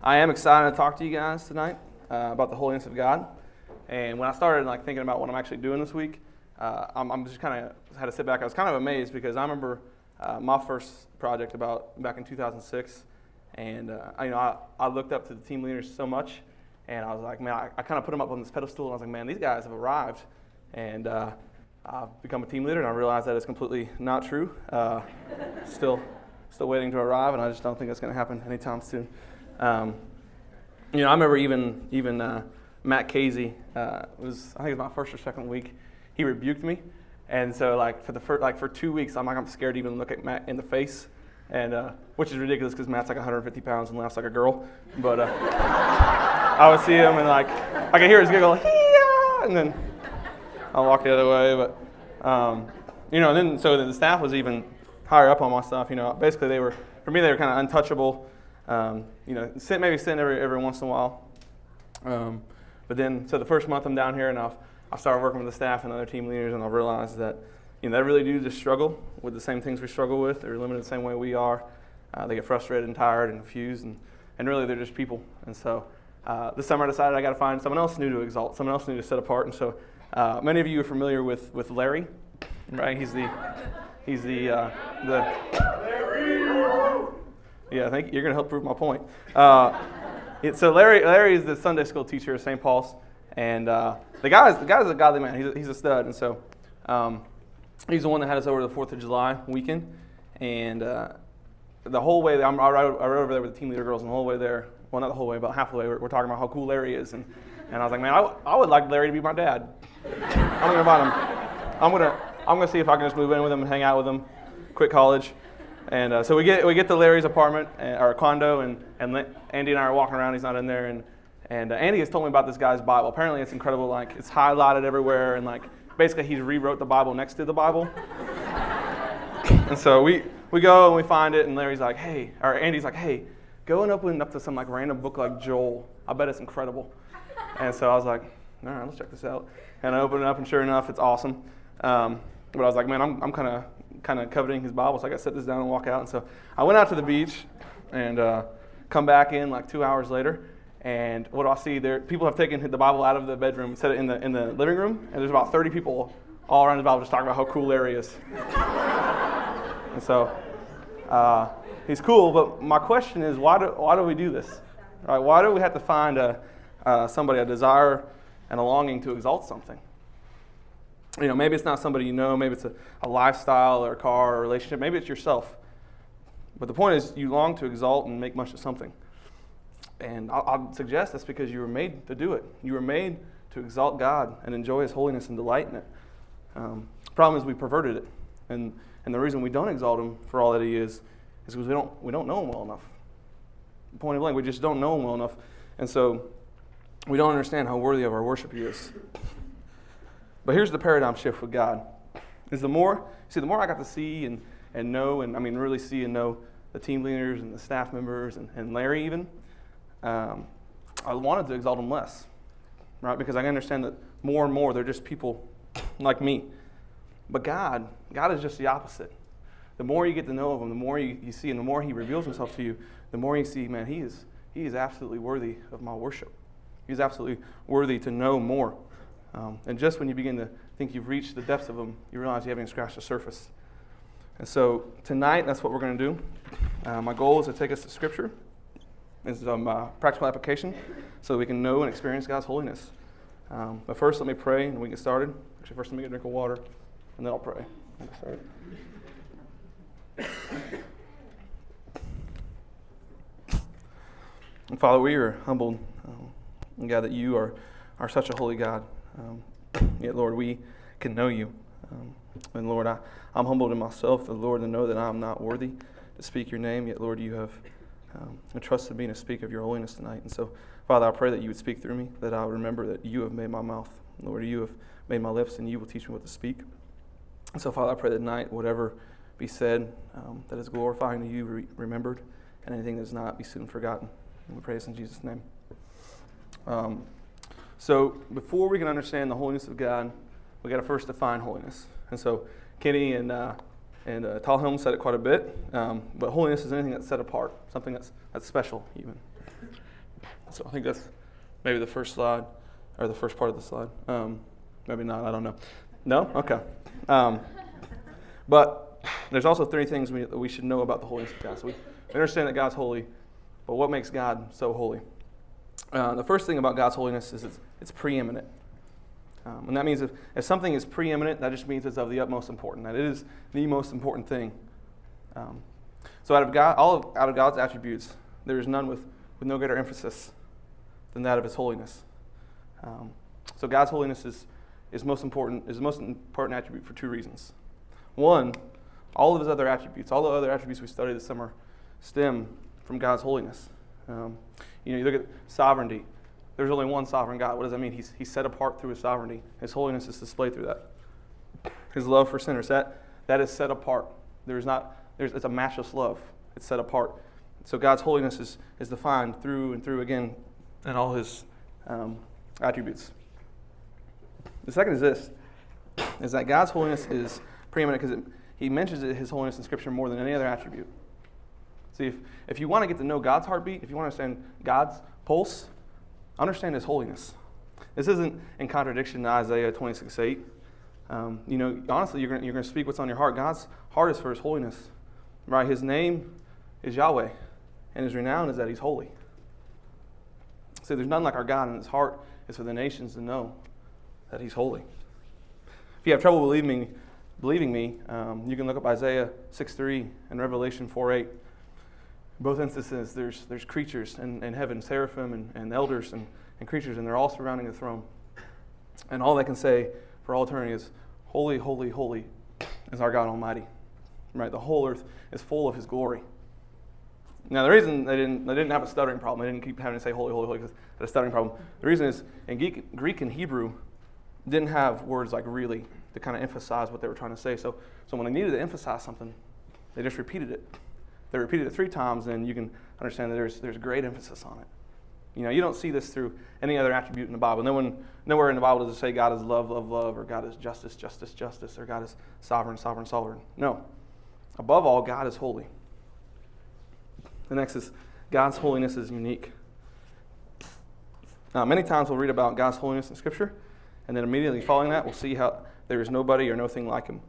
I am excited to talk to you guys tonight about the holiness of God. And when I started thinking about what I'm actually doing this week, I'm just kind of had to sit back. I was kind of amazed because I remember my first project back in 2006, and I looked up to the team leaders so much, and I was like, man, I kind of put them up on this pedestal, and I was like, man, these guys have arrived, and I've become a team leader, and I realized that it's completely not true. Still waiting to arrive, and I just don't think that's going to happen anytime soon. I remember even Matt Casey I think it was my first or second week. He rebuked me, and so for 2 weeks I'm scared to even look at Matt in the face, and which is ridiculous because Matt's like 150 pounds and laughs like a girl. But I would see him and I could hear his giggle, "Hee-yah!" And then I'll walk the other way. But and then the staff was even higher up on my stuff. Basically they were kind of untouchable. Maybe sitting every once in a while. But then, so the first month I'm down here, and I started working with the staff and other team leaders, and I realized that they really do just struggle with the same things we struggle with. They're limited the same way we are. They get frustrated and tired and confused, and really they're just people. And so this summer I decided I got to find someone else new to exalt, someone else new to set apart. And so many of you are familiar with Larry, right? He's the Yeah, I think you're going to help prove my point. So Larry is the Sunday school teacher at St. Paul's, and the guy's a godly man. He's a stud, and so he's the one that had us over the 4th of July weekend, and the whole way I rode over there with the team leader girls, and the whole way there, well, not the whole way, about half the way, we're talking about how cool Larry is, and I was like, man, I would like Larry to be my dad. I'm going to invite him. I'm gonna see if I can just move in with him and hang out with him, quit college. And so we get to Larry's apartment, or condo, and Andy and I are walking around. He's not in there, and Andy has told me about this guy's Bible. Apparently it's incredible. It's highlighted everywhere, and basically he rewrote the Bible next to the Bible. And so we go and we find it, and Larry's like, hey, or Andy's like, hey, go and open up to some random book like Joel. I bet it's incredible. And so I was like, all right, let's check this out. And I open it up, and sure enough, it's awesome. But I was like, man, I'm kind of coveting his Bible, so I got to set this down and walk out. And so I went out to the beach and come back in 2 hours later, and what do I see there? People have taken the Bible out of the bedroom and set it in the living room, and there's about 30 people all around the Bible just talking about how cool Larry is. And so he's cool, but my question is, why do we do this? Right? Why do we have to find a desire and a longing to exalt something? Maybe it's not somebody maybe it's a lifestyle or a car or a relationship, maybe it's yourself. But the point is, you long to exalt and make much of something. And I'll suggest that's because you were made to do it. You were made to exalt God and enjoy His holiness and delight in it. The problem is we perverted it. And the reason we don't exalt Him for all that He is because we don't know Him well enough. Point blank, we just don't know Him well enough. And so we don't understand how worthy of our worship He is. But here's the paradigm shift with God. The more I got to see and know, and really see and know the team leaders and the staff members and Larry even, I wanted to exalt them less, right? Because I understand that more and more they're just people like me. But God is just the opposite. The more you get to know of Him, the more you see, and the more He reveals Himself to you, the more you see, man, He is absolutely worthy of my worship. He's absolutely worthy to know more. And just when you begin to think you've reached the depths of Him, you realize you haven't even scratched the surface. And so tonight, that's what we're going to do. My goal is to take us to Scripture. It's practical application so that we can know and experience God's holiness. But first, let me pray and we get started. Actually, first let me get a drink of water, and then I'll pray. I'll get started. And Father, we are humbled, God, that You are such a holy God. Yet, Lord, we can know You. And Lord, I'm humbled in myself, Lord, to know that I'm not worthy to speak Your name. Yet, Lord, You have entrusted me to speak of Your holiness tonight. And so, Father, I pray that You would speak through me, that I would remember that You have made my mouth. Lord, You have made my lips, and You will teach me what to speak. And so, Father, I pray that tonight, whatever be said that is glorifying to You, remembered, and anything that is not, be soon forgotten. And we pray this in Jesus' name. So before we can understand the holiness of God, we got to first define holiness. And so Kenny and Talhelm said it quite a bit, but holiness is anything that's set apart, something that's special even. So I think that's maybe the first slide, or the first part of the slide. Maybe not, I don't know. No? Okay. But there's also 3 things we should know about the holiness of God. So we understand that God's holy, but what makes God so holy? The first thing about God's holiness is it's preeminent. And that means if something is preeminent, that just means it's of the utmost importance. That it is the most important thing. So out of God's attributes, there is none with no greater emphasis than that of His holiness. So God's holiness is the most important attribute for 2 reasons. One, all of His other attributes, all the other attributes we studied this summer, stem from God's holiness. You look at sovereignty. There's only one sovereign God. What does that mean? He's set apart through His sovereignty. His holiness is displayed through that. His love for sinners, that is set apart. It's a matchless love. It's set apart. So God's holiness is defined through and through again in all His attributes. The second is that God's holiness is preeminent because He mentions His holiness in Scripture more than any other attribute. See, if you want to get to know God's heartbeat, if you want to understand God's pulse, understand His holiness. This isn't in contradiction to Isaiah 26:8. Honestly, you're going to speak what's on your heart. God's heart is for His holiness, right? His name is Yahweh, and His renown is that He's holy. So there's none like our God, and His heart is for the nations to know that He's holy. If you have trouble believing me, you can look up Isaiah 6:3 and Revelation 4:8. In both instances, there's creatures in heaven, seraphim and elders and creatures, and they're all surrounding the throne. And all they can say for all eternity is, "Holy, holy, holy is our God Almighty." Right? The whole earth is full of His glory. Now, the reason they didn't have a stuttering problem, they didn't keep having to say holy, holy, holy because they had a stuttering problem. The reason is in Greek and Hebrew didn't have words like really to kind of emphasize what they were trying to say. So when they needed to emphasize something, they just repeated it. They repeated it 3 times, and you can understand that there's great emphasis on it. You don't see this through any other attribute in the Bible. Nowhere in the Bible does it say God is love, love, love, or God is justice, justice, justice, or God is sovereign, sovereign, sovereign. No. Above all, God is holy. The next is God's holiness is unique. Now, many times we'll read about God's holiness in Scripture, and then immediately following that, we'll see how there is nobody or nothing like Him.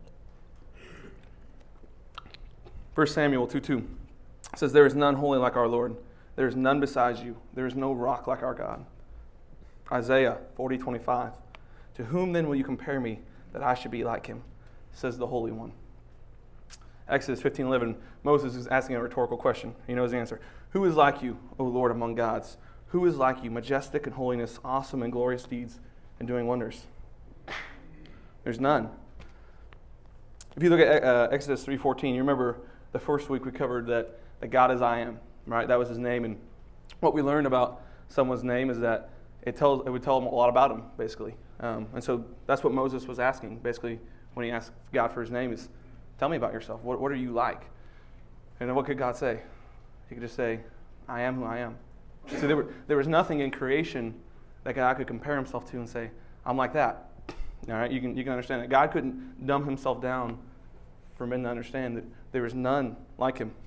1 Samuel 2:2 says, "There is none holy like our Lord. There is none besides you. There is no rock like our God." Isaiah 40:25, "To whom then will you compare me that I should be like Him? Says the Holy One." Exodus 15:11, Moses is asking a rhetorical question. He knows the answer. "Who is like you, O Lord, among gods? Who is like you, majestic in holiness, awesome in glorious deeds, and doing wonders?" There's none. If you look at Exodus 3:14, you remember the first week we covered that God is I Am, right? That was His name. And what we learned about someone's name is that it would tell them a lot about him, basically. And so that's what Moses was asking, basically, when he asked God for His name is, tell me about yourself. What are you like? And then what could God say? He could just say, I am who I am. See, there was nothing in creation that God could compare Himself to and say, I'm like that. All right, you can understand that. God couldn't dumb Himself down for men to understand that there is none like Him.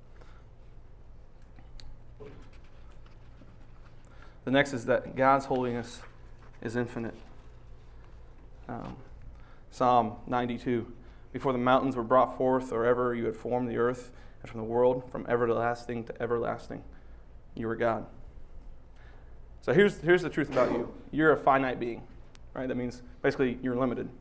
The next is that God's holiness is infinite. Psalm 92. Before the mountains were brought forth, or ever you had formed the earth, and from the world, from everlasting to everlasting, you are God. So here's the truth about you. You're a finite being, right? That means basically you're limited.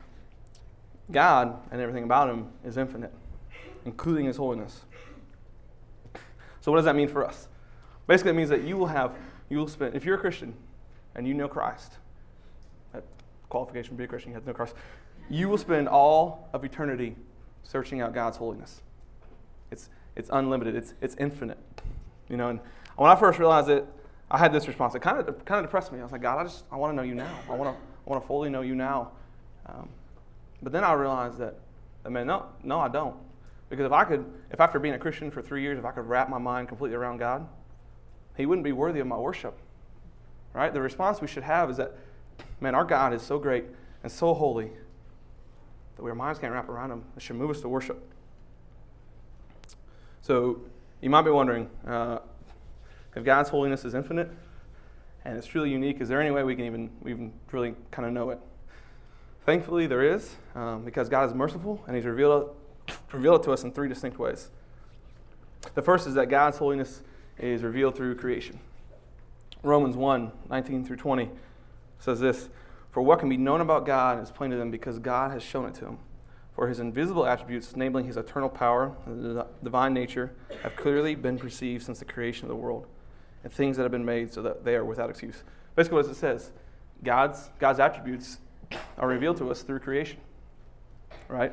God and everything about Him is infinite, including His holiness. So what does that mean for us? Basically, it means that you will spend, if you're a Christian and you know Christ, that qualification to be a Christian, you have to know Christ, you will spend all of eternity searching out God's holiness. It's unlimited. It's infinite. And when I first realized it, I had this response. It kind of depressed me. I was like, God, I want to know You now. I want to fully know You now. But then I realized that man, no, I don't. Because if after being a Christian for 3 years, if I could wrap my mind completely around God, He wouldn't be worthy of my worship. Right? The response we should have is that, man, our God is so great and so holy that our minds can't wrap around Him. It should move us to worship. So you might be wondering, because If God's holiness is infinite and it's truly unique, is there any way we can even really kind of know it? Thankfully, there is, because God is merciful, and He's revealed it to us in three distinct ways. The first is that God's holiness is revealed through creation. Romans 1:19-20 says this, "For what can be known about God is plain to them because God has shown it to them. For His invisible attributes, namely His eternal power and the divine nature, have clearly been perceived since the creation of the world, and things that have been made so that they are without excuse." Basically what it says, God's attributes are revealed to us through creation, right?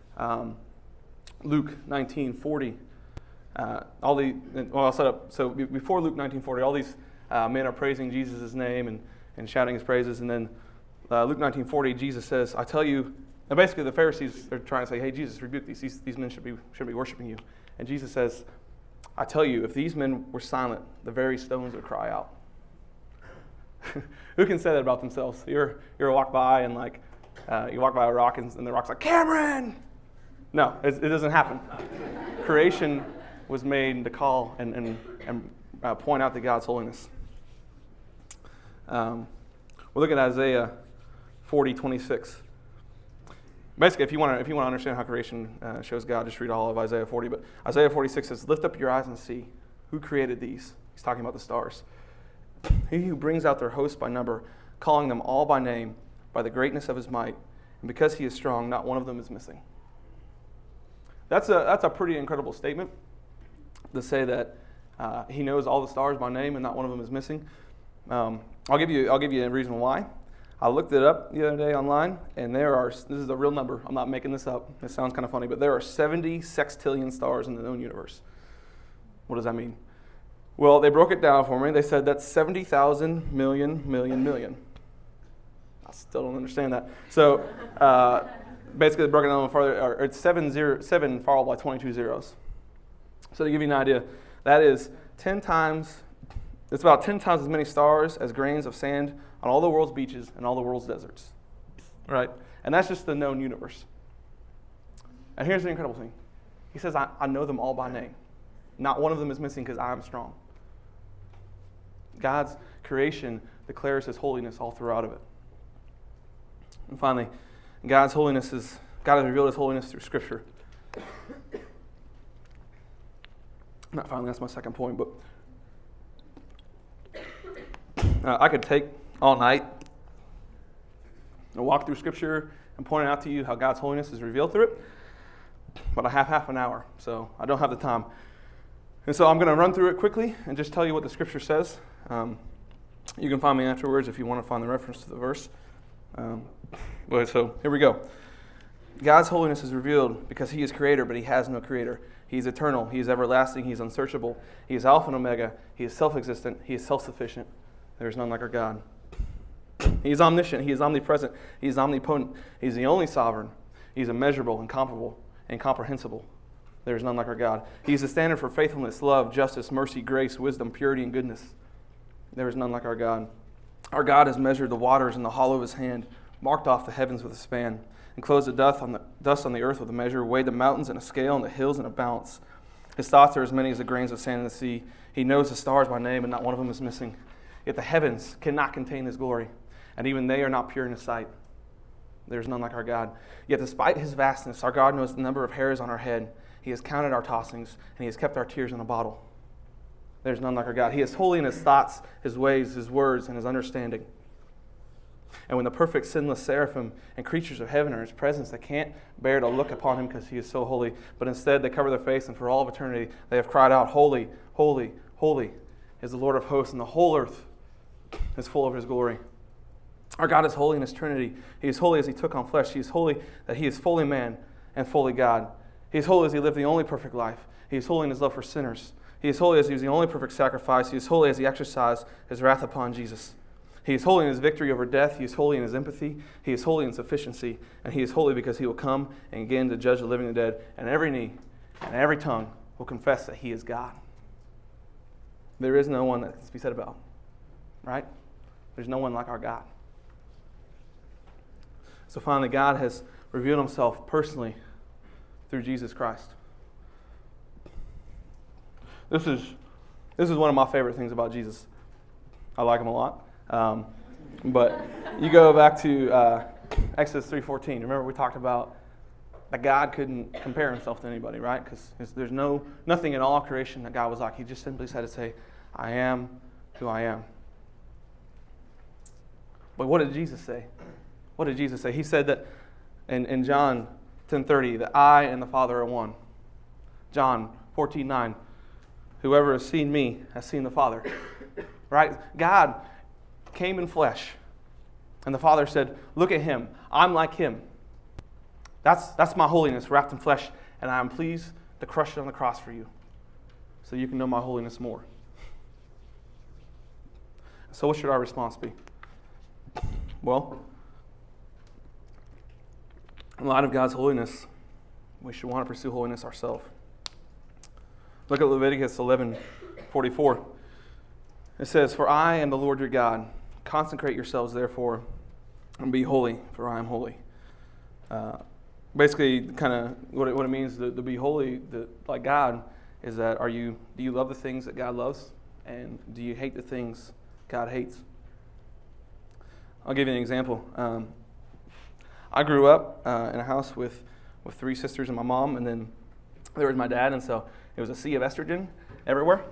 Luke 19:40. I'll set up. So before Luke 19:40, all these men are praising Jesus' name and shouting His praises, and then Luke 19:40, Jesus says, "I tell you." And basically, the Pharisees are trying to say, "Hey, Jesus, rebuke these. These men should be worshiping you." And Jesus says, "I tell you, if these men were silent, the very stones would cry out." Who can say that about themselves? You're walk by and you walk by a rock and the rock's like, "Cameron!" No, it doesn't happen. Creation was made to call and point out to God's holiness. We'll look at Isaiah 40:26. Basically, if you want to understand how creation shows God, just read all of Isaiah 40. But Isaiah 46 says, "Lift up your eyes and see who created these." He's talking about the stars. "He who brings out their hosts by number, calling them all by name, by the greatness of His might, and because He is strong, not one of them is missing." That's a pretty incredible statement to say that He knows all the stars by name and not one of them is missing. I'll give you a reason why. I looked it up the other day online, and this is a real number. I'm not making this up. It sounds kind of funny, but there are 70 sextillion stars in the known universe. What does that mean? Well, they broke it down for me. They said that's 70,000 million. I still don't understand that. So basically, they broke it down farther. Or it's 7 followed by 22 zeros. So to give you an idea, that is 10 times. It's about 10 times as many stars as grains of sand on all the world's beaches and all the world's deserts, right? And that's just the known universe. And here's the incredible thing. He says, I know them all by name. Not one of them is missing because I am strong. God's creation declares His holiness all throughout of it. And finally, God has revealed His holiness through Scripture. Not finally, that's my second point, but I could take all night and walk through Scripture and point out to you how God's holiness is revealed through it, but I have half an hour, so I don't have the time. And so I'm going to run through it quickly and just tell you what the Scripture says. You can find me afterwards if you want to find the reference to the verse. So here we go. God's holiness is revealed because He is creator, but He has no creator. He is eternal. He is everlasting. He is unsearchable. He is Alpha and Omega. He is self-existent. He is self-sufficient. There is none like our God. He is omniscient. He is omnipresent. He is omnipotent. He is the only sovereign. He is immeasurable, incomparable, incomprehensible. There is none like our God. He is the standard for faithfulness, love, justice, mercy, grace, wisdom, purity, and goodness. There is none like our God. Our God has measured the waters in the hollow of His hand, marked off the heavens with a span, enclosed the dust on the earth with a measure, weighed the mountains in a scale and the hills in a balance. His thoughts are as many as the grains of sand in the sea. He knows the stars by name, and not one of them is missing. Yet the heavens cannot contain His glory, and even they are not pure in His sight. There is none like our God. Yet despite His vastness, our God knows the number of hairs on our head. He has counted our tossings, and He has kept our tears in a bottle. There is none like our God. He is holy in His thoughts, His ways, His words, and His understanding. And when the perfect sinless seraphim and creatures of heaven are in His presence, they can't bear to look upon Him because He is so holy, but instead they cover their face, and for all of eternity they have cried out, "Holy, holy, holy is the Lord of hosts, and the whole earth is full of His glory." Our God is holy in His Trinity. He is holy as He took on flesh. He is holy that He is fully man and fully God. He is holy as He lived the only perfect life. He is holy in His love for sinners. He is holy as He was the only perfect sacrifice. He is holy as He exercised His wrath upon Jesus. He is holy in His victory over death. He is holy in His empathy. He is holy in sufficiency. And He is holy because He will come and again to judge the living and the dead. And every knee and every tongue will confess that He is God. There is no one that can be said about, right? There's no one like our God. So finally, God has revealed Himself personally through Jesus Christ. This is This is one of my favorite things about Jesus. I like him a lot. But you go back to Exodus 3:14. Remember we talked about that God couldn't compare himself to anybody, right? Because there's nothing in all creation that God was like. He just simply had to say, I am who I am. But what did Jesus say? What did Jesus say? He said that in John 10:30, that I and the Father are one. John 14:9, whoever has seen me has seen the Father. Right? God came in flesh. And the Father said, look at him. I'm like him. That's my holiness wrapped in flesh, and I am pleased to crush it on the cross for you so you can know my holiness more. So what should our response be? Well, in light of God's holiness, we should want to pursue holiness ourselves. Look at Leviticus 11:44. It says, for I am the Lord your God. Consecrate yourselves, therefore, and be holy, for I am holy. Basically, kind of what it means to be holy, like God, is that do you love the things that God loves, and do you hate the things God hates? I'll give you an example. I grew up in a house with 3 sisters and my mom, and then there was my dad, and so it was a sea of estrogen everywhere.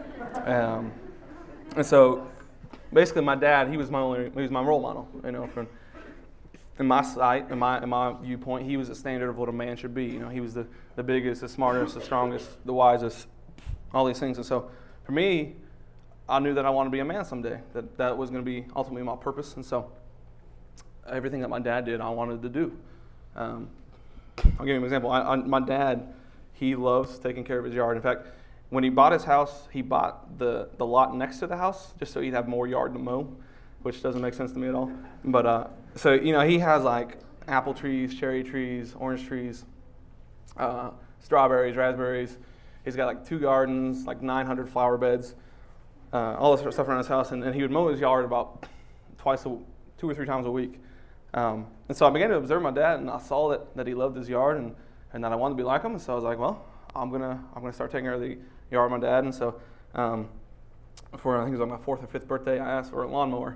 And so basically, my dad, he was my role model, in my sight, in my viewpoint, he was the standard of what a man should be. He was the biggest, the smartest, the strongest, the wisest, all these things. And so for me, I knew that I wanted to be a man someday, that was going to be ultimately my purpose. And so everything that my dad did, I wanted to do. I'll give you an example. My dad, he loves taking care of his yard. In fact, when he bought his house, he bought the lot next to the house just so he'd have more yard to mow, which doesn't make sense to me at all. But so he has like apple trees, cherry trees, orange trees, strawberries, raspberries. He's got like 2 gardens, like 900 flower beds, all this sort of stuff around his house. And he would mow his yard about 2 or 3 times a week. And so I began to observe my dad, and I saw that he loved his yard, and that I wanted to be like him. And so I was like, well, I'm gonna start taking care of the yard of my dad. And so for I think it was on my 4th or 5th birthday, I asked for a lawnmower.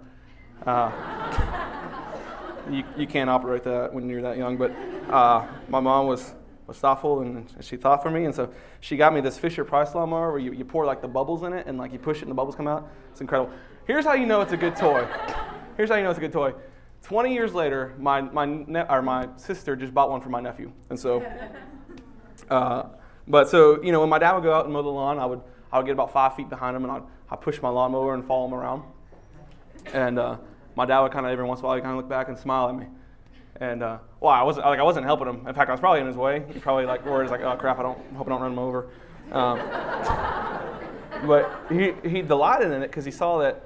You can't operate that when you're that young, but my mom was thoughtful, and she thought for me, and so she got me this Fisher-Price lawnmower where you pour like the bubbles in it, and like you push it and the bubbles come out. It's incredible. Here's how you know it's a good toy. 20 years later, my sister just bought one for my nephew, and so. But when my dad would go out and mow the lawn, I would get about 5 feet behind him, and I'd push my lawnmower and follow him around. And my dad would kind of every once in a while kind of look back and smile at me. And I wasn't helping him. In fact, I was probably in his way. He probably worried oh crap, hope I don't run him over. But he delighted in it because he saw that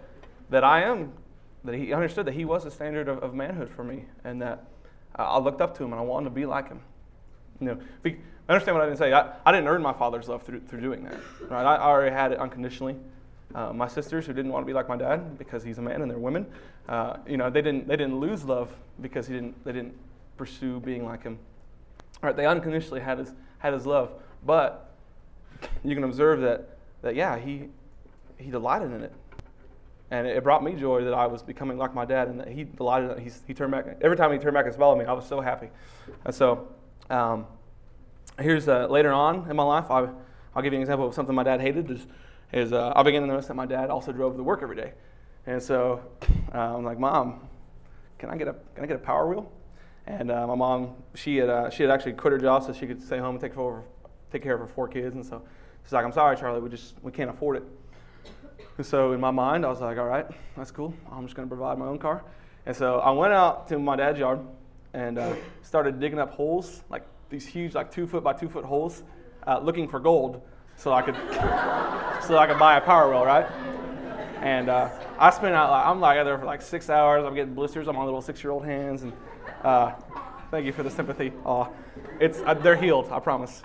he understood that he was the standard of manhood for me, and that I looked up to him and I wanted to be like him. Understand what I didn't say. I didn't earn my father's love through doing that. Right? I already had it unconditionally. My sisters, who didn't want to be like my dad because he's a man and they're women, they didn't lose love because they didn't pursue being like him. Right? They unconditionally had his love, but you can observe that he delighted in it, and it brought me joy that I was becoming like my dad, and that he delighted. He turned back every time he turned back and smiled at me. I was so happy, and so. Here's later on in my life, I'll give you an example of something my dad hated. I began to notice that my dad also drove to work every day, and so I'm like, Mom, can I get a Power Wheel? And my mom, she had actually quit her job so she could stay home and take care of her 4 kids, and so she's like, I'm sorry, Charlie, we can't afford it. And so in my mind, I was like, all right, that's cool. I'm just going to provide my own car. And so I went out to my dad's yard and started digging up holes, like these huge, like 2 foot by 2 foot holes, looking for gold, so I could buy a Power Wheel, right? And I spent I'm there for like 6 hours. I'm getting blisters on my little 6-year-old hands, and thank you for the sympathy. They're healed, I promise.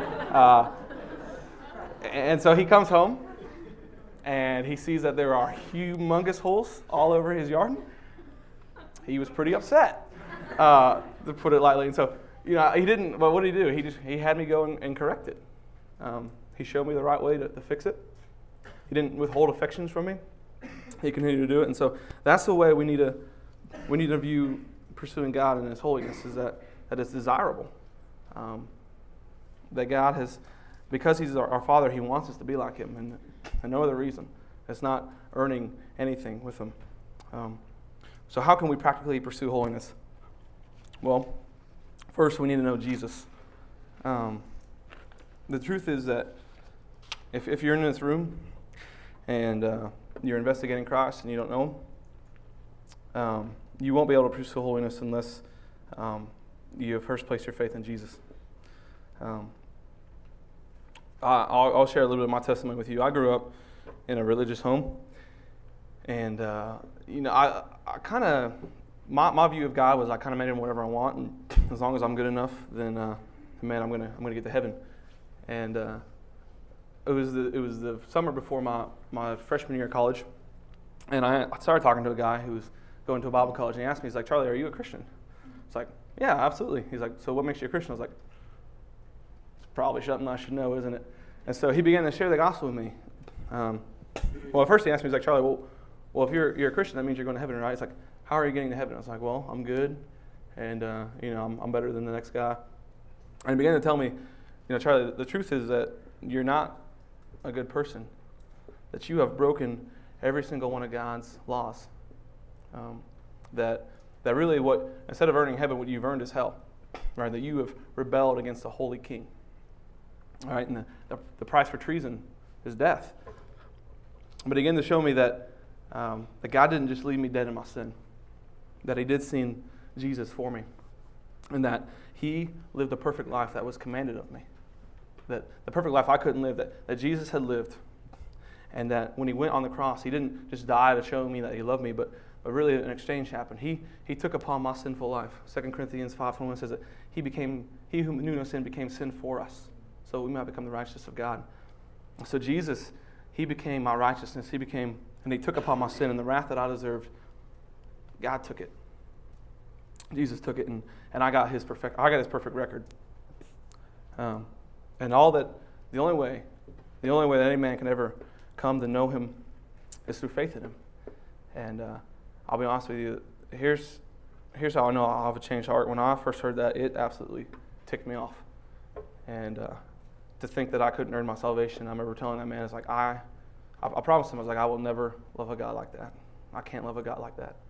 And so he comes home, and he sees that there are humongous holes all over his yard. He was pretty upset, to put it lightly. And so, he didn't. But what did he do? He had me go and correct it. He showed me the right way to fix it. He didn't withhold affections from me. He continued to do it. And so that's the way we need to view pursuing God and His holiness, is that it's desirable. That God has, because He's our Father, He wants us to be like Him, and no other reason. It's not earning anything with Him. So how can we practically pursue holiness? Well, first we need to know Jesus. The truth is that if you're in this room and you're investigating Christ and you don't know Him, you won't be able to pursue holiness unless you have first placed your faith in Jesus. I'll share a little bit of my testimony with you. I grew up in a religious home, and I kind of my view of God was I kind of made Him whatever I want, and as long as I'm good enough, then man, I'm gonna get to heaven. And it was the summer before my freshman year of college, and I started talking to a guy who was going to a Bible college, and he asked me, he's like, "Charlie, are you a Christian?" It's like, "Yeah, absolutely." He's like, "So what makes you a Christian?" I was like, "It's probably something I should know, isn't it?" And so he began to share the gospel with me. Well, at first he asked me, he's like, "Charlie, well, if you're a Christian, that means you're going to heaven, right?" He's like, "How are you getting to heaven?" I was like, "Well, I'm good, and I'm better than the next guy." And he began to tell me, "Charlie, the truth is that you're not a good person, that you have broken every single one of God's laws. That really instead of earning heaven, what you've earned is hell, right? That you have rebelled against the holy King, all right? And the price for treason is death." But he began to show me that God didn't just leave me dead in my sin, that He did send Jesus for me, and that He lived a perfect life that was commanded of me, that the perfect life I couldn't live, that Jesus had lived, and that when He went on the cross, He didn't just die to show me that He loved me, but really an exchange happened. He took upon my sinful life. 2 Corinthians 5:21 says that He who knew no sin became sin for us, so we might become the righteousness of God. So Jesus, He became my righteousness. And He took upon my sin, and the wrath that I deserved, God took it. Jesus took it, and I got His perfect record. And the only way that any man can ever come to know Him is through faith in Him. And I'll be honest with you, here's how I know I'll have a changed heart. When I first heard that, it absolutely ticked me off. And to think that I couldn't earn my salvation, I remember telling that man, it's like, I promised him, I was like, I will never love a God like that. I can't love a God like that.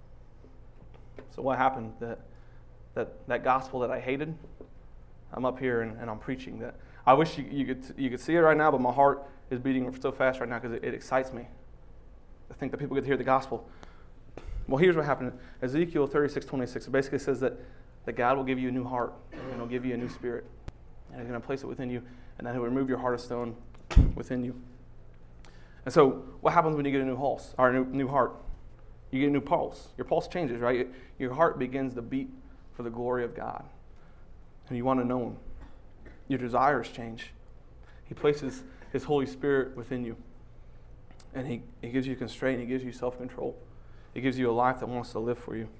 So what happened? That gospel that I hated, I'm up here and I'm preaching that. I wish you could see it right now, but my heart is beating so fast right now because it excites me. I think that people get to hear the gospel. Well, here's what happened. Ezekiel 36:26, it basically says that God will give you a new heart, and He'll give you a new spirit, and He's going to place it within you, and then He'll remove your heart of stone within you. And so what happens when you get a new heart? You get a new pulse. Your pulse changes, right? Your heart begins to beat for the glory of God, and you want to know Him. Your desires change. He places His Holy Spirit within you, and He gives you constraint. He gives you self-control. He gives you a life that wants to live for you.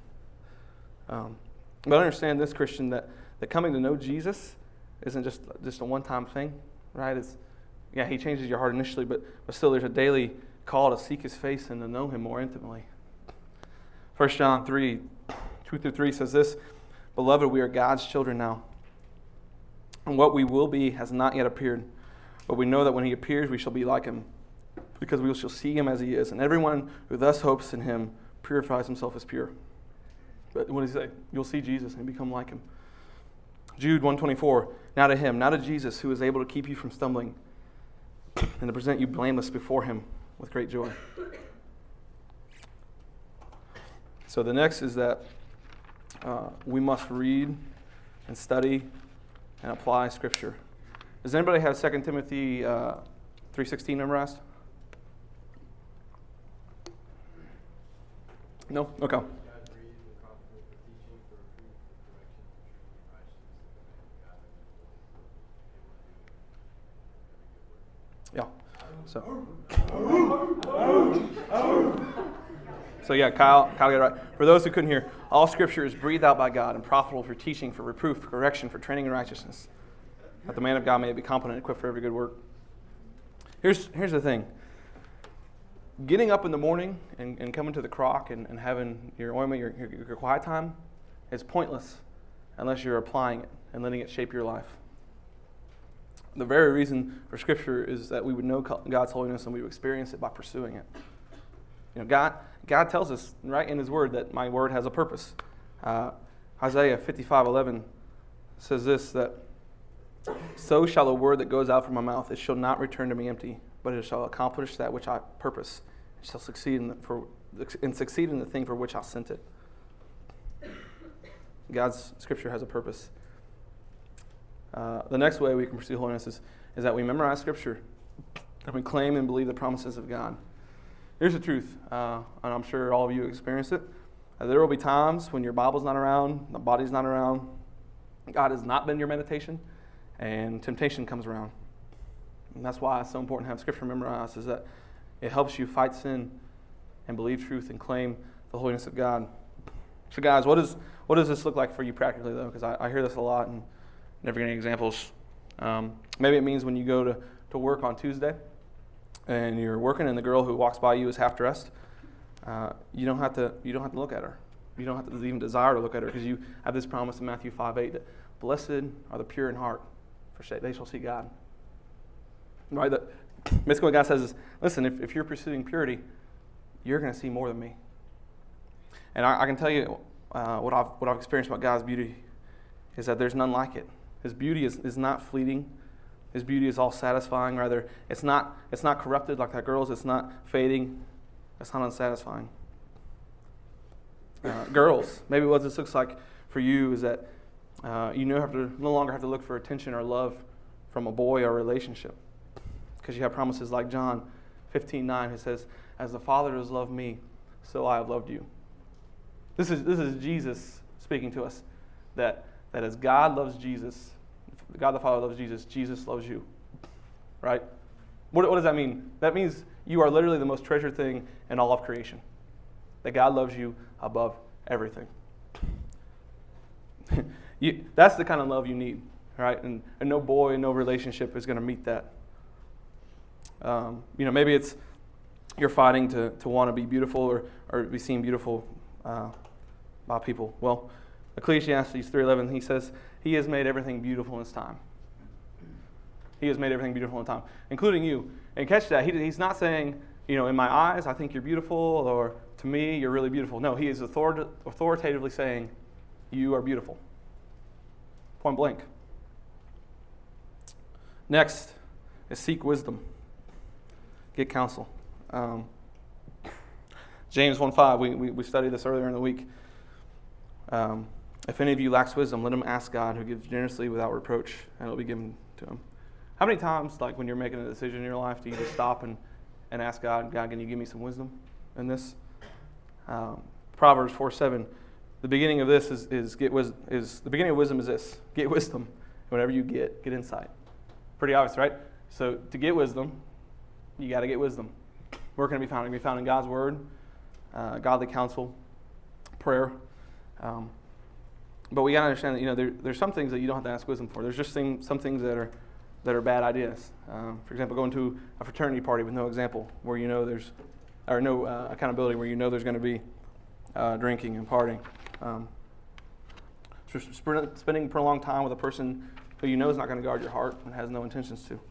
But understand this, Christian, that coming to know Jesus isn't just a one-time thing, right? He changes your heart initially, but still there's a daily call to seek His face and to know Him more intimately. 1 John 3:2-3 says this, "Beloved, we are God's children now, and what we will be has not yet appeared. But we know that when He appears, we shall be like Him, because we shall see Him as He is. And everyone who thus hopes in Him purifies himself as pure." But what does He say? You'll see Jesus and become like Him. Jude 1:24, "Now to Him, now to Jesus, who is able to keep you from stumbling, and to present you blameless before Him with great joy." So the next is that we must read and study and apply Scripture. Does anybody have 2 Timothy 3:16 memorized? No? Okay. Yeah. So yeah, Kyle got it right. For those who couldn't hear, all Scripture is breathed out by God and profitable for teaching, for reproof, for correction, for training in righteousness, that the man of God may be competent and equipped for every good work. Here's the thing. getting up in the morning and coming to the crock and having your ointment, your quiet time, is pointless unless you're applying it and letting it shape your life. The very reason for Scripture is that we would know God's holiness and we would experience it by pursuing it. God tells us right in His Word that my Word has a purpose. Isaiah 55:11 says this, that so shall the word that goes out from my mouth, it shall not return to me empty, but it shall accomplish that which I purpose. It shall succeed succeed in the thing for which I sent it. God's Scripture has a purpose. The next way we can pursue holiness is that we memorize Scripture and we claim and believe the promises of God. Here's the truth, and I'm sure all of you experience it. There will be times when your Bible's not around, the body's not around, God has not been your meditation, and temptation comes around. And that's why it's so important to have Scripture memorized, is that it helps you fight sin and believe truth and claim the holiness of God. So guys, what does this look like for you practically, though? Because I hear this a lot and never get any examples. Maybe it means when you go to work on Tuesday and you're working and the girl who walks by you is half dressed, you don't have to look at her. You don't have to even desire to look at her, because you have this promise in Matthew 5:8 that blessed are the pure in heart, for they shall see God. Right? Basically what God says is, listen, if you're pursuing purity, you're going to see more than me. And I can tell you what I've experienced about God's beauty is that there's none like it. His beauty is not fleeting. His beauty is all satisfying. Rather, it's not corrupted like that girl's. It's not fading. It's not unsatisfying. Girls, maybe what this looks like for you is that you no longer have to look for attention or love from a boy or a relationship, because you have promises like John 15:9, who says, "As the Father has loved me, so I have loved you." This is Jesus speaking to us, that as God loves Jesus, God the Father loves Jesus, Jesus loves you. Right? What does that mean? That means you are literally the most treasured thing in all of creation. That God loves you above everything. That's the kind of love you need, right? And no boy, no relationship is going to meet that. Maybe it's you're fighting to want to be beautiful or be seen beautiful by people. Well, Ecclesiastes 3:11, he says, He has made everything beautiful in His time. He has made everything beautiful in time, including you. And catch that, he's not saying, in my eyes, I think you're beautiful, or to me, you're really beautiful. No, he is authoritatively saying, you are beautiful. Point blank. Next is seek wisdom. Get counsel. James 1:5, we studied this earlier in the week. If any of you lacks wisdom, let him ask God, who gives generously without reproach, and it will be given to him. How many times, when you're making a decision in your life, do you just stop and ask God, can you give me some wisdom in this? Proverbs 4:7, the beginning of this is the beginning of wisdom is this: get wisdom. Whatever you get insight. Pretty obvious, right? So to get wisdom, you got to get wisdom. Where can it be found? It can be found in God's Word, godly counsel, prayer. But we got to understand that there's some things that you don't have to ask wisdom for. There's just some things that are bad ideas. For example, going to a fraternity party with no example, where there's no accountability, where there's going to be drinking and partying. Spending prolonged time with a person who is not going to guard your heart and has no intentions to.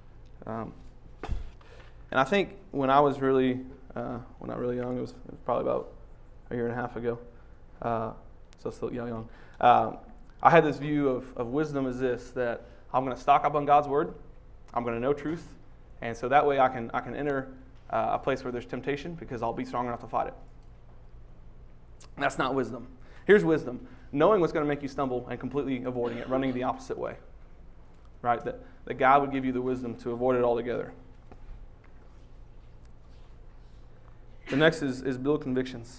And I think when I was really not really young, it was probably about a year and a half ago, so still young. I had this view of wisdom as this, that I'm going to stock up on God's Word, I'm going to know truth, and so that way I can enter a place where there's temptation, because I'll be strong enough to fight it. That's not wisdom. Here's wisdom: knowing what's going to make you stumble and completely avoiding it, running the opposite way. Right? That God would give you the wisdom to avoid it altogether. The next is build convictions.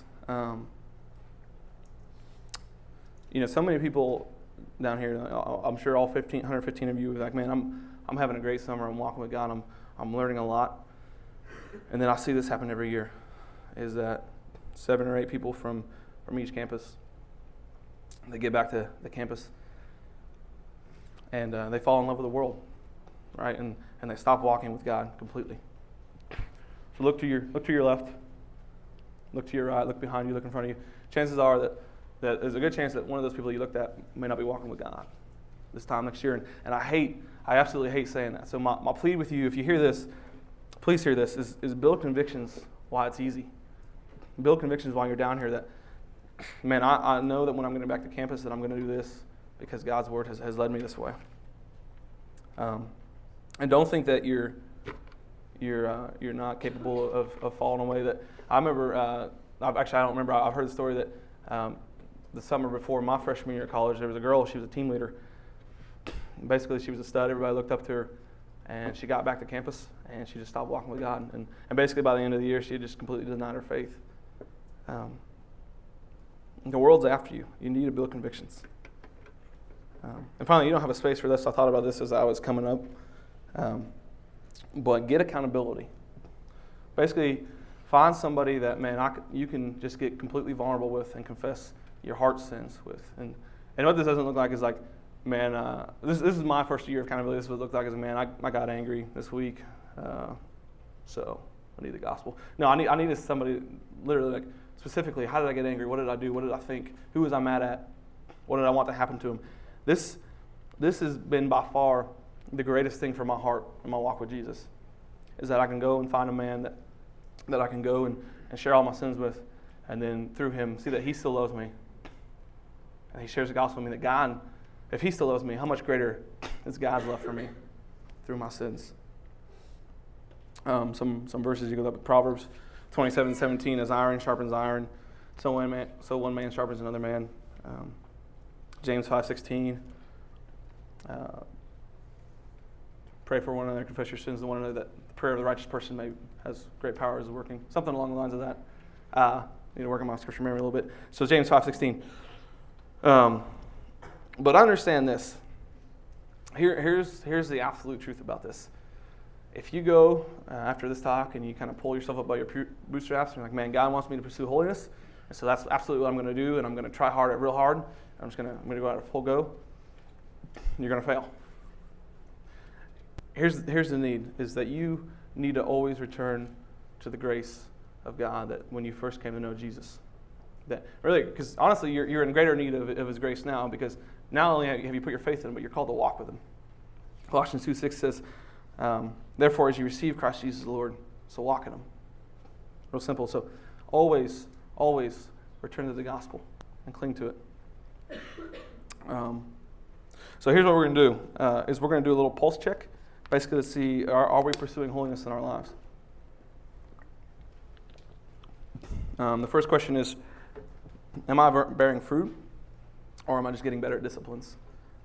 So many people down here, I'm sure all 115 of you are like, man, I'm having a great summer. I'm walking with God. I'm learning a lot. And then I see this happen every year, is that 7 or 8 people from each campus, they get back to the campus, and they fall in love with the world, right? And they stop walking with God completely. So look to your left, look to your right, look behind you, look in front of you. Chances are that there's a good chance that one of those people you looked at may not be walking with God this time next year. And I absolutely hate saying that. So my plea with you, if you hear this, please hear this, is build convictions while it's easy. Build convictions while you're down here that, man, I know that when I'm going back to campus that I'm going to do this because God's word has led me this way. And don't think that you're not capable of falling away. That I remember, I don't remember, I've heard the story that the summer before my freshman year of college, there was a girl, she was a team leader. Basically, she was a stud, everybody looked up to her, and she got back to campus, and she just stopped walking with God. And basically by the end of the year, she had just completely denied her faith. The world's after you. You need to build convictions. And finally, you don't have a space for this. I thought about this as I was coming up. But get accountability. Basically, find somebody that, man, you can just get completely vulnerable with and confess your heart's sins with. And what this doesn't look like is like, man, this is my first year of accountability. This is what it looked like as a man. I got angry this week, so I need the gospel. No, I needed somebody literally like specifically, how did I get angry? What did I do? What did I think? Who was I mad at? What did I want to happen to him? This has been by far the greatest thing for my heart and my walk with Jesus, is that I can go and find a man that I can go and share all my sins with, and then through him see that he still loves me. And he shares the gospel with me that God, if he still loves me, how much greater is God's love for me through my sins? Some verses you go up at Proverbs 27:17, as iron sharpens iron, so one man sharpens another man. James 5:16, pray for one another, confess your sins to one another, that the prayer of the righteous person has great power is working. Something along the lines of that. I need to work on my scripture memory a little bit. So James 5:16. But understand this. Here's the absolute truth about this. If you go after this talk and you kind of pull yourself up by your bootstraps and you're like, man, God wants me to pursue holiness, and so that's absolutely what I'm going to do, and I'm going to try real hard. I'm going to go out at full go. You're going to fail. Here's the need, is that you need to always return to the grace of God that when you first came to know Jesus. That really, because honestly, you're in greater need of His grace now, because not only have you put your faith in Him, but you're called to walk with Him. Colossians 2:6 says, therefore, as you receive Christ Jesus the Lord, so walk in Him. Real simple. So always return to the gospel and cling to it. So here's what we're going to do, is we're going to do a little pulse check, basically to see, are we pursuing holiness in our lives? The first question is, am I bearing fruit, or am I just getting better at disciplines?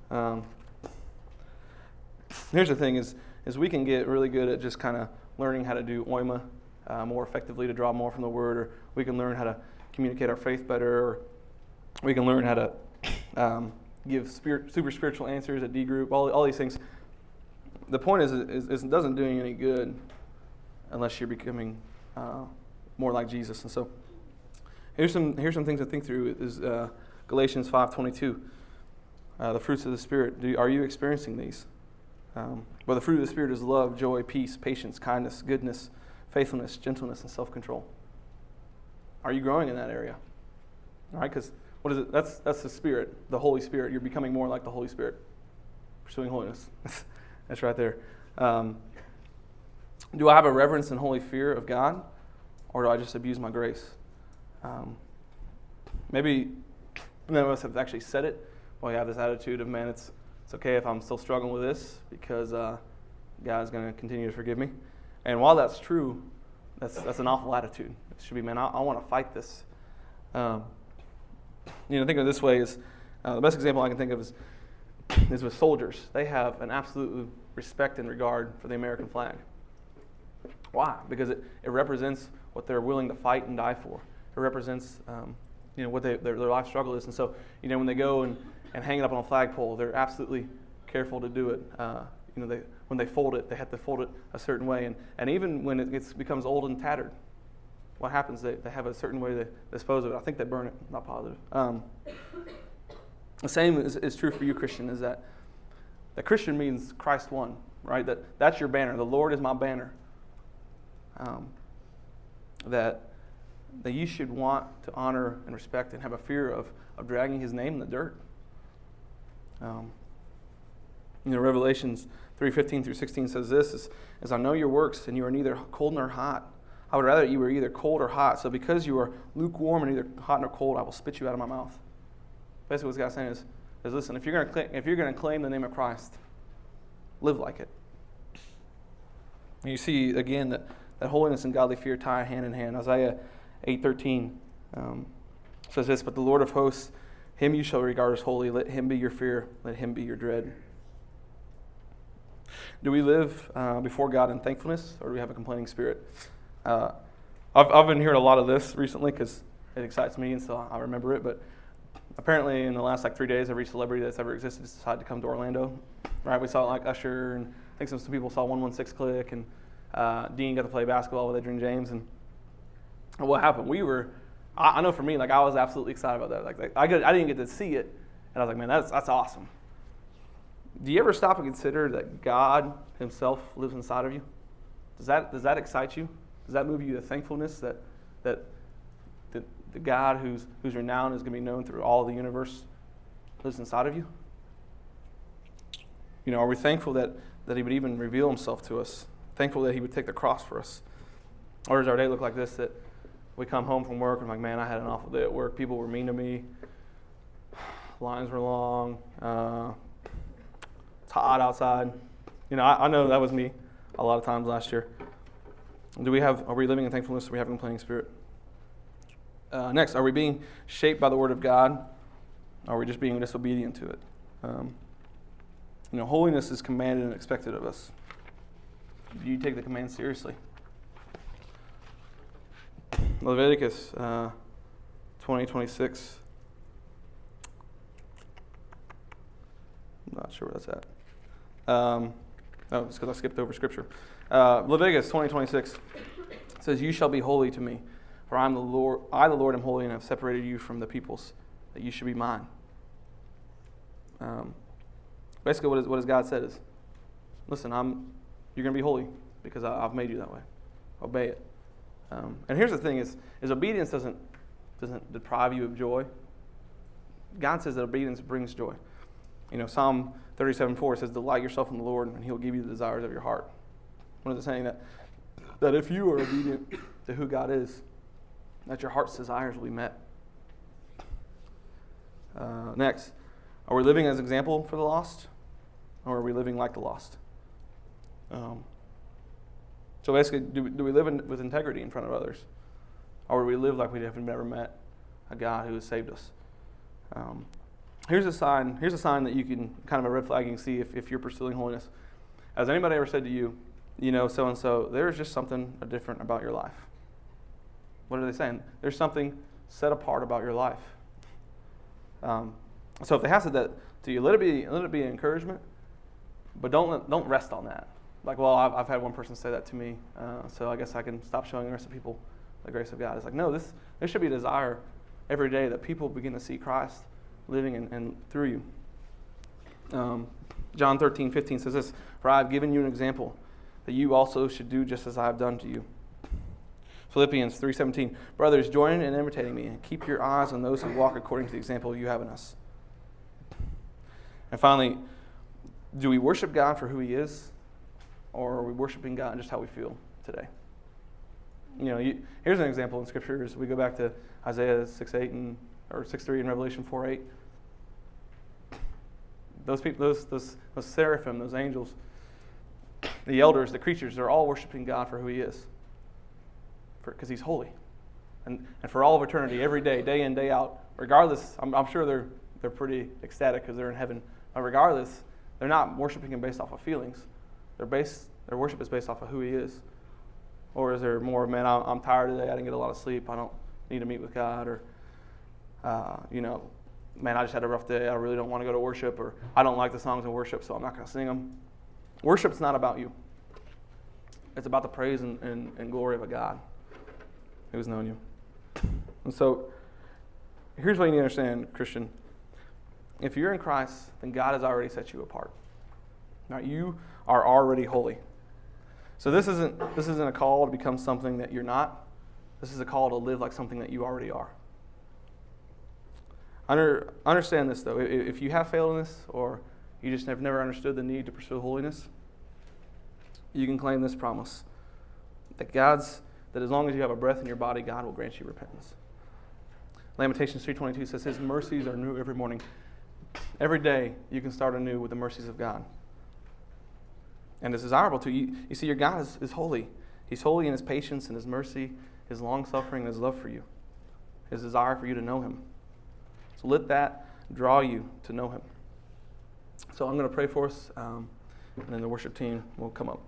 Here's the thing, is we can get really good at just kind of learning how to do oima more effectively, to draw more from the Word, or we can learn how to communicate our faith better, or we can learn how to give super spiritual answers at D group, all these things. The point is it doesn't do you any good unless you're becoming more like Jesus. And so here's some things to think through. Is Galatians 5:22, the fruits of the Spirit. Are you experiencing these? Well, the fruit of the Spirit is love, joy, peace, patience, kindness, goodness, faithfulness, gentleness, and self-control. Are you growing in that area? All right, because what is it? That's the Spirit, the Holy Spirit. You're becoming more like the Holy Spirit, pursuing holiness. That's right there. Do I have a reverence and holy fear of God, or do I just abuse my grace? Maybe none of us have actually said it, but we have this attitude of, man, it's okay if I'm still struggling with this, because God's going to continue to forgive me. And while that's true, that's an awful attitude. It should be, man, I want to fight this. Think of it this way, is the best example I can think of is with soldiers. They have an absolute respect and regard for the American flag. Why? Because it represents what they're willing to fight and die for. It represents what their life struggle is. And so, when they go and hang it up on a flagpole, they're absolutely careful to do it. When they fold it, they have to fold it a certain way. And even when it becomes old and tattered, what happens? They have a certain way they dispose of it. I think they burn it. Not positive. The same is true for you, Christian, is that Christian means Christ won, right? That's your banner. The Lord is my banner. that you should want to honor and respect and have a fear of dragging his name in the dirt. Revelations 3:15 through 16 says this, as I know your works, and you are neither cold nor hot. I would rather you were either cold or hot. So because you are lukewarm and neither hot nor cold, I will spit you out of my mouth. Basically what God's saying is listen, if you're going to claim the name of Christ, live like it. And you see, again, that holiness and godly fear tie hand in hand. Isaiah 8:13 says this, but the Lord of hosts, him you shall regard as holy. Let him be your fear. Let him be your dread. Do we live before God in thankfulness, or do we have a complaining spirit? I've been hearing a lot of this recently because it excites me, and so I remember it. But apparently, in the last 3 days, every celebrity that's ever existed has decided to come to Orlando. Right? We saw Usher, and I think some people saw 116 Click, and Dean got to play basketball with Adrian James. And what happened? I know for me, I was absolutely excited about that. I didn't get to see it, and I was like, man, that's awesome. Do you ever stop and consider that God himself lives inside of you? Does that excite you? Does that move you to thankfulness that the God who's renowned is going to be known through all of the universe lives inside of you? Are we thankful that he would even reveal himself to us? Thankful that he would take the cross for us? Or does our day look like this, that we come home from work and I'm like, man, I had an awful day at work. People were mean to me. Lines were long. It's hot outside. I know that was me a lot of times last year. Are we living in thankfulness? Do we have a complaining spirit? Next, are we being shaped by the Word of God? Or are we just being disobedient to it? Holiness is commanded and expected of us. Do you take the command seriously? Leviticus 20:26. I'm not sure where that's at. It's because I skipped over Scripture. Leviticus 20:26 says, "You shall be holy to me, for I, the Lord, am holy, and have separated you from the peoples, that you should be mine." Basically, what has God said is, listen, you're going to be holy because I've made you that way. Obey it. And here's the thing: is obedience doesn't deprive you of joy. God says that obedience brings joy. Psalm 37:4 says, "Delight yourself in the Lord, and He'll give you the desires of your heart." What is it saying? That if you are obedient to who God is, that your heart's desires will be met. Next, are we living as an example for the lost, or are we living like the lost? So basically, do we live with integrity in front of others, or do we live like we have never met a God who has saved us? Here's a sign that you can, kind of a red flag you can see if you're pursuing holiness. Has anybody ever said to you, so-and-so, there's just something different about your life? What are they saying? There's something set apart about your life. So if they have said that to you, let it be an encouragement, but don't rest on that. I've had one person say that to me, so I guess I can stop showing the rest of people the grace of God. It's no, there should be a desire every day that people begin to see Christ living and through you. John 13:15 says this, "For I have given you an example, that you also should do just as I have done to you." Philippians 3:17, "Brothers, join in imitating me, and keep your eyes on those who walk according to the example you have in us." And finally, do we worship God for who He is, or are we worshiping God just how we feel today? Here's an example in Scripture. As we go back to Isaiah 6:8 or 6:3 and Revelation 4:8. Those people, those seraphim, those angels, the elders, the creatures, they're all worshiping God for who He is, because He's holy, and for all of eternity, every day, day in, day out. Regardless, I'm sure they're pretty ecstatic because they're in heaven. But regardless, they're not worshiping Him based off of feelings. Their worship is based off of who He is. Or is there more, man, I'm tired today, I didn't get a lot of sleep, I don't need to meet with God, or man, I just had a rough day, I really don't want to go to worship, or I don't like the songs of worship, so I'm not going to sing them. Worship's not about you. It's about the praise and glory of a God who's known you. And so, here's what you need to understand, Christian. If you're in Christ, then God has already set you apart. Now, you are already holy. So this isn't a call to become something that you're not. This is a call to live like something that you already are. Understand this, though. If you have failed in this, or you just have never understood the need to pursue holiness, you can claim this promise, that that as long as you have a breath in your body, God will grant you repentance. Lamentations 3:22 says, His mercies are new every morning. Every day you can start anew with the mercies of God. And it's desirable to you. You see, your God is holy. He's holy in His patience and His mercy, His long-suffering and His love for you, His desire for you to know Him. So let that draw you to know Him. So I'm going to pray for us, and then the worship team will come up.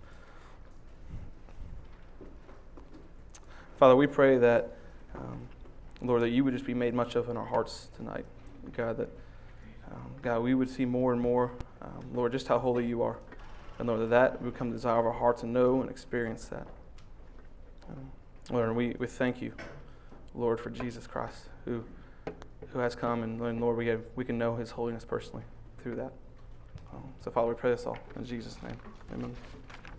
Father, we pray that, Lord, that you would just be made much of in our hearts tonight. God, that, God, we would see more and more, Lord, just how holy you are. And Lord, that would become the desire of our hearts to know and experience that. Lord, and we thank you, Lord, for Jesus Christ, who has come, and Lord, we can know His holiness personally through that. So, Father, we pray this all in Jesus' name. Amen.